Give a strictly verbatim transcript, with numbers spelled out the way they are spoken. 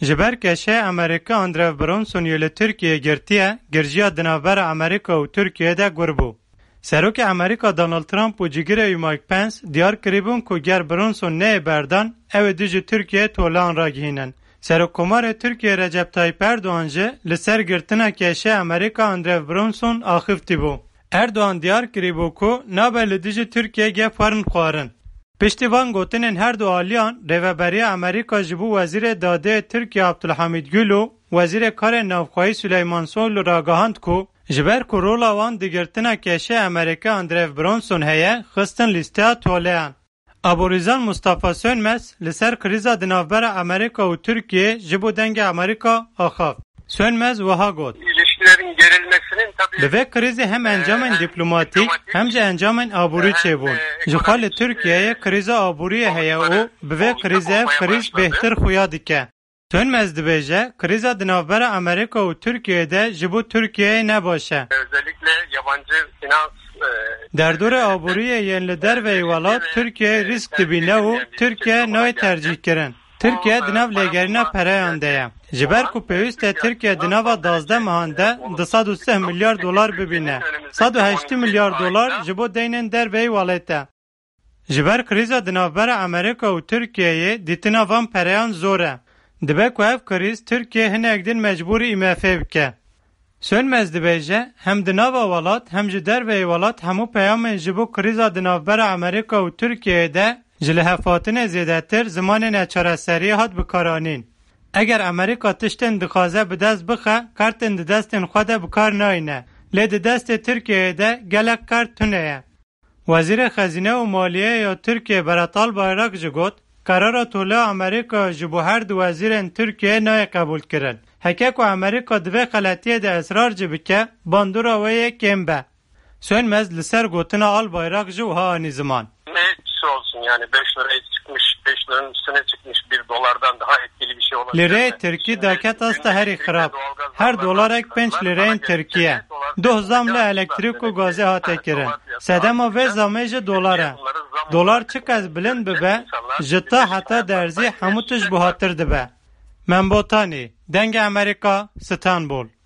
جبر کشه امریکا اندرو برونسون یل ترکیه گرتیه گرجیا دنابر امریکا و ترکیه ده گربو. سروک امریکا دونالد ترامپ و جگره مایک پنس دیار کریبون که گر برونسون نه بردان او دیج ترکیه تولان را گهینن. سروک کمار ترکیه رجب تایپ اردوان جه لسر گرتنا کشه امریکا اندرو برونسون آخفتی بو. اردوان دیار کریبو که نابه لدیج ترکیه گه فرن خوارن. پشتیوان گوتنین هر دو آلیان ریوبری امریکا جبو وزیر داده ترکیه عبدالحمید گلو وزیر کار نوخواهی سلیمان سویل راگاهاند کو جبر کو رولا وان دیگرتنا کشه امریکا اندرو برونسون هیه خستن لیسته تولیان. ابوریزان مصطفی سönmez لسر کریزا دنافبر امریکا و ترکیه جبو دنگ امریکا آخاف. Sönmez وها گوت. İlişkilerin gerilmesinin tabii... Ve krizi hem encamen diplomatik hem de encamen aburi çebun. Jixal Türkiye'ye kriza aburiye heye o ve krize kriz behter xuya dike. Sönmez dibece kriza dinavbera Amerika ve Türkiye'de jibu Türkiye'ye ne başa. Özellikle yabancı finans Derdore aburiye yenlider ve eyvalat Türkiye risk dibine o Türkiye ne tercih kirin. Türkiye dinav legerine pereyandeye. Jiber ku peyüste Türkiye dinava dazde mahande صد و سه milyar dolar bibine. صد و هشت milyar dolar jibo deynen der ve eyvalete. Jiber kriza dinavbera Amerika ve Türkiye'ye ditina van pereyan zore. Dibe ku ev kriz Türkiye hinekdin mecburi I M F bike. Sönmez dibece hem dinava valat hem jider ve eyvalat hemu peyamen jibo kriza dinavbera Amerika ve Türkiye'de جلهفاتن زیادتر زمان نچارسری هات بکارانین. اگر امریکا تشتن دخوازه به دست بخه کارتن دستن خود بکار ناینه. لید دست ترکیه ده گلک کارت تونه. وزیر خزینه و مالیه یا ترکیه براتال بایراک جگوت قرار طوله امریکا جبو هر دو وزیرن ترکیه نای قبول کرن. حکیک و امریکا دوه خلطیه ده اصرار جبکه باندورا و یک کمبه. Sönmez لسر گوتنا آل بایراک جو ها آنی زمان. olsun yani beş liraya çıkmış, beş liranın üstüne çıkmış bir dolardan daha etkili bir şey olabilir. Liraya Türkiye daket hasta her ikhrab. Her dolar ek beş lirayın Türkiye. Doh zamla elektrik ve gazı hatekirin. Sedema ve zamece dolara. Dolar çıkaz bilin bibe, jıta hata derzi hamutuş bu hatır dibe. Membotani, denge Amerika, İstanbul.